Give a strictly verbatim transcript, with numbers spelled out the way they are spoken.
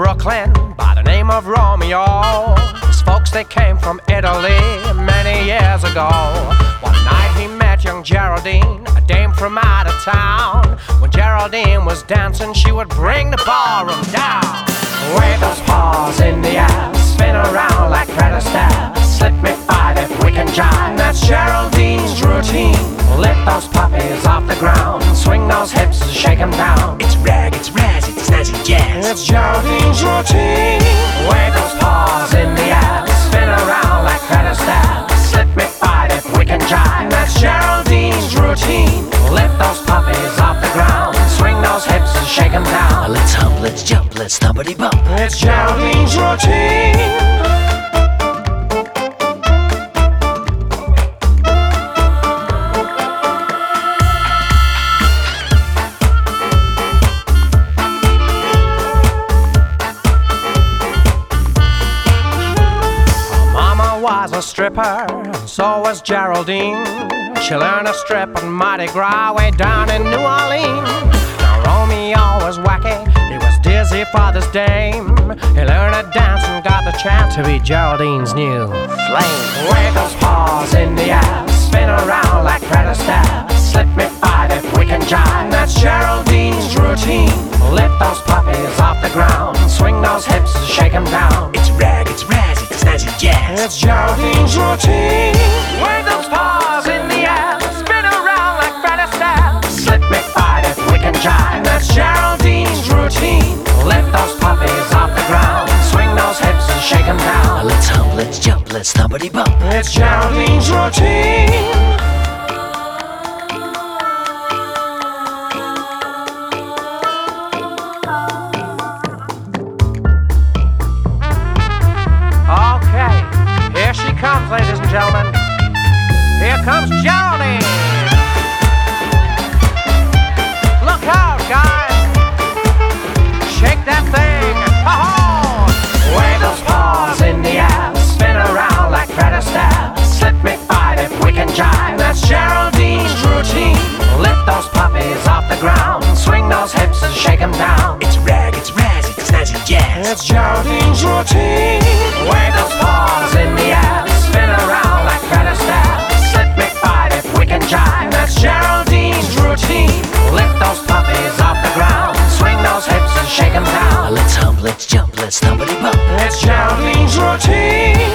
Brooklyn by the name of Romeo. His folks, they came from Italy many years ago. One night he met young Geraldine, a dame from out of town. When Geraldine was dancing, she would bring the ballroom down. Wave those paws in the air, spin around like Fred Astaire. Slip me five if we can jive, that's Geraldine's routine. Lift those puppies off the ground, swing those hips and shake them down. It's rag, it's razz, it's snazzy jazz. It's Geraldine's routine. Wave those paws in the air, spin around like Fred Astaire. Slip me five if we can jive, that's Geraldine's routine. Lift those puppies off the ground, swing those hips and shake them down. Let's hump, let's jump, let's thumpity bump. It's Geraldine's routine. Was a stripper, and so was Geraldine. She learned to strip on Mardi Gras way down in New Orleans. Now Romeo was wacky, he was dizzy for this dame. He learned to dance and got the chance to be Geraldine's new flame. Wave those paws in the air, spin around like Fred Astaire. Slip me five if we can jive, that's Geraldine's routine. Lift those puppies off the ground, swing those hips and shake them down. It's rag, it's razz, it's snazzy jazz. It's Geraldine's routine. Wave those paws in the air, spin around like Fred Astaire. Slip me five if we can jive, that's Geraldine's routine. Lift those puppies off the ground, swing those hips and shake them down. Let's hump, let's jump, let's thumpity bump. It's Geraldine's routine. Here she comes, ladies and gentlemen. Here comes Geraldine. Look out, guys. Shake that thing. Ho-ho! Wave those paws in the air, spin around like Fred Astaire. Slip me five if we can jive, that's Geraldine's routine. Lift those puppies off the ground, swing those hips and shake them down. It's rag, it's razz, it's snazzy jazz. It's Geraldine's routine. Wave those paws in the air, spin around like Fred Astaire. Slip me five if we can jive, that's Geraldine's routine. Lift those puppies off the ground, swing those hips and shake them down. Let's hump, let's jump, let's thumpity bump. It's Geraldine's routine.